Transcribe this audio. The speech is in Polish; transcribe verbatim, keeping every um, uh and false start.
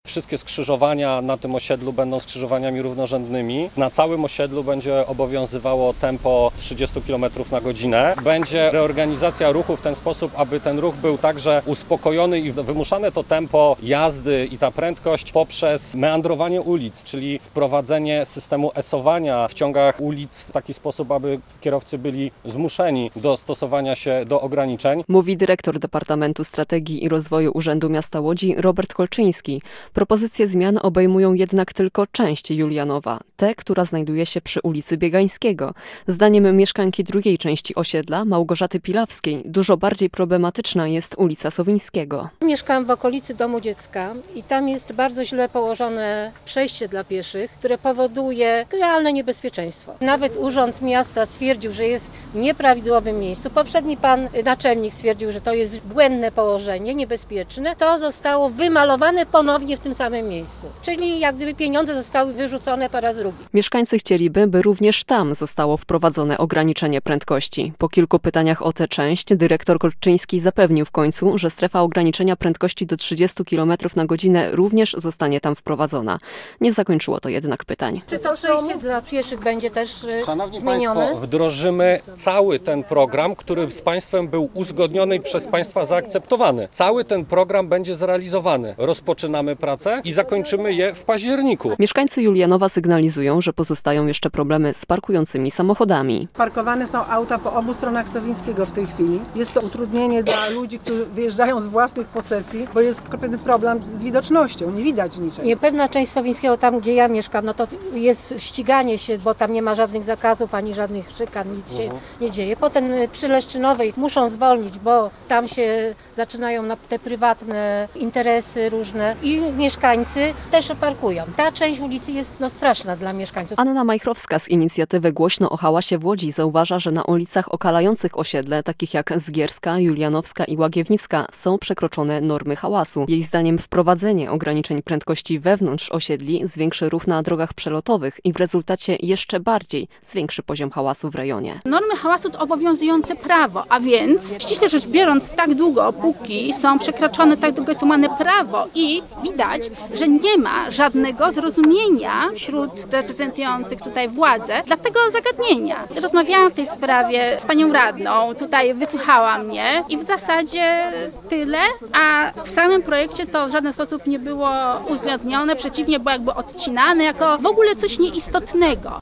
wszystkie skrzyżowania na tym osiedlu będą skrzyżowaniami równorzędnymi. Na całym osiedlu będzie obowiązywało tempo trzydzieści kilometrów na godzinę. Będzie reorganizacja ruchu w ten sposób, aby ten ruch był także uspokojony i wymuszane to tempo jazdy i ta prędkość poprzez meandrowanie ulic, czyli wprowadzenie systemu esowania w ciągach ulic w taki sposób, aby kierowcy byli zmuszeni do stosowania się do ograniczeń. Mówi dyrektor Departamentu Strategii i Rozwoju Urzędu Miasta Łodzi Robert Kolczyński. Propozycje zmian obejmują jednak tylko część Julianowa, tę, która znajduje się przy ulicy Biegańskiego. Zdaniem mieszkanki drugiej części osiedla, Małgorzaty Pilawskiej, dużo bardziej problematyczna jest ulica Sowińskiego. Mieszkam w okolicy Domu Dziecka i tam jest bardzo źle położone przejście dla pieszych, które powoduje realne niebezpieczeństwo. Nawet Urząd Miasta stwierdził, że jest w nieprawidłowym miejscu. Poprzedni pan naczelnik stwierdził, że to jest błędne położenie, niebezpieczne. To zostało wymalowane ponownie w tym samym miejscu. Czyli jak gdyby pieniądze zostały wyrzucone po raz drugi. Mieszkańcy chcieliby, by również tam zostało wprowadzone ograniczenie prędkości. Po kilku pytaniach o tę część dyrektor Kolczyński zapewnił w końcu, że strefa ograniczenia prędkości do trzydziestu kilometrów na godzinę również zostanie tam wprowadzona. Nie zakończyło to jednak pytań. Czy to przejście dla pieszych będzie też Szanowni zmienione? Państwo, wdrożymy cały ten program, który z Państwem był uzgodniony i przez Państwa zaakceptowany. Cały ten program będzie zrealizowany. Rozpoczynamy pracę i zakończymy je w październiku. Mieszkańcy Julianowa sygnalizują, że pozostają jeszcze problemy z parkującymi samochodami. Parkowane są auta po obu stronach Sowińskiego w tej chwili. Jest to utrudnienie dla ludzi, którzy wyjeżdżają z własnych posesji, bo jest pewien problem z widocznością, nie widać niczego. Niepewna część Sowińskiego, tam gdzie ja mieszkam, no to jest ściganie się, bo tam nie ma żadnych zakazów, ani żadnych szykan, nic się nie dzieje. Potem przy Leszczynowej muszą zwolnić, bo tam się zaczynają na te prywatne interesy różne i mieszkańcy też parkują. Ta część ulicy jest no, straszna dla mieszkańców. Anna Majchrowska z inicjatywy Głośno o hałasie w Łodzi zauważa, że na ulicach okalających osiedle, takich jak Zgierska, Julianowska i Łagiewnicka, są przekroczone normy hałasu. Jej zdaniem wprowadzenie ograniczeń prędkości wewnątrz osiedli zwiększy ruch na drogach przelotowych i w rezultacie jeszcze bardziej zwiększy poziom hałasu w rejonie. Normy hałasu to obowiązujące prawo, a więc ściśle rzecz biorąc tak długo, póki są przekroczone, tak długo jest łamane prawo i widać, że nie ma żadnego zrozumienia wśród reprezentujących tutaj władzę dla tego zagadnienia. Rozmawiałam w tej sprawie z panią radną, tutaj wysłuchała mnie i w zasadzie tyle, a w samym projekcie to w żaden sposób nie było uwzględnione, przeciwnie, było jakby odcinane jako w ogóle coś nieistotnego.